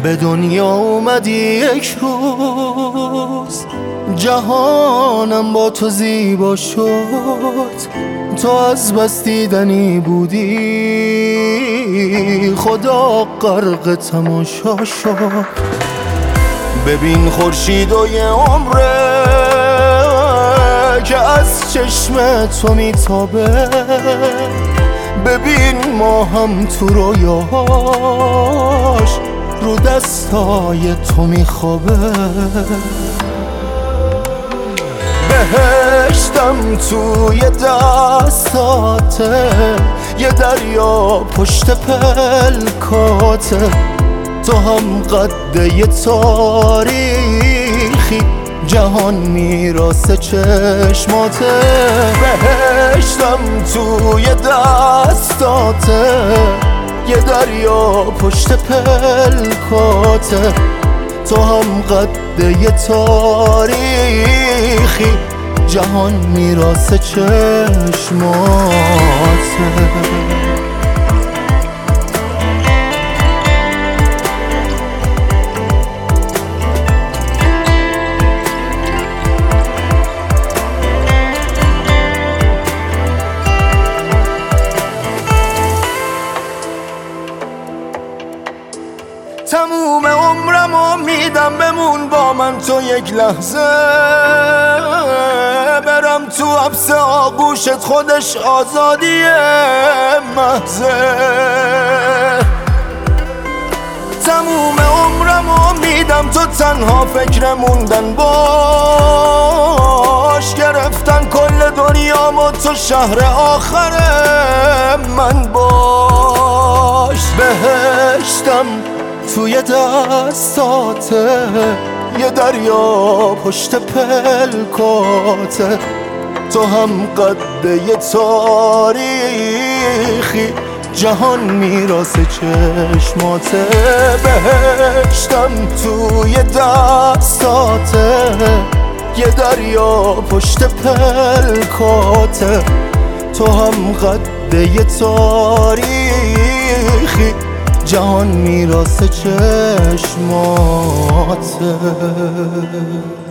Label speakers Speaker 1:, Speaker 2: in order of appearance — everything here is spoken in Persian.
Speaker 1: به دنیا اومدی یک روز، جهانم با تو زیبا شد. تو از بس دیدنی بودی، خدا غرق تماشا شد. ببین خورشید و یه عمره که از چشم تو میتابه. ببین ما هم تو رویاهاش رو دستای تو میخوابه. بهشتم توی دستاته، یه دریا پشت پلکاته. تو هم قد یه تاریخی، جهان میراث چشماته. بهشتم توی دستاته، یه دریا پشت پلکاته. تو هم قد یه تاریخی، جهان میراث چشماته. تموم عمرمو میدم بمون با من تو یک لحظه. برم تو حبس آغوشت، خودش آزادی محضه. تموم عمرمو میدم تو تنها فکر موندن باش. گرفتن کل دنیامو تو شهر آخر من باش. بهشتم توی دستاته، یه دریا پشت پلکاته. تو هم قد یه تاریخی، جهان میراث چشماته. بهشتم توی دستاته، یه دریا پشت پلکاته. تو هم قد یه تاریخی، جهان میراث چشماته.